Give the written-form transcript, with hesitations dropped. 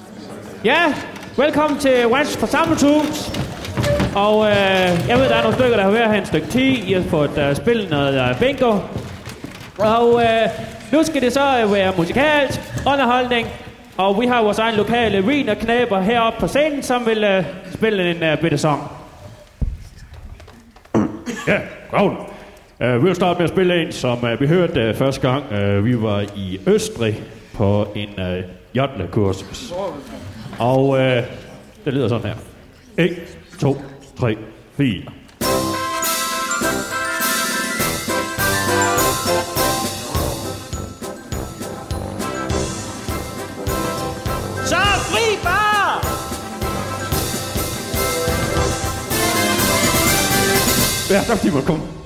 Ja, velkommen til Wans forsamlingshus. Og jeg ved, der er nogle stykker, der har været her en stykke tid. I har fået spillet noget bingo. Og nu skal det så være musikalsk underholdning. Og vi har vores egen lokale wienerknæber heroppe på scenen, som vil spille en bitte sang. Ja, godt. Vi vil starte med at spille en, som vi hørte første gang. Vi var i Østrig på en jodlekursus. Og det lyder sådan her. 1, 2, 3, 4. Så fri bar! Ja, tak fordi I måtte komme.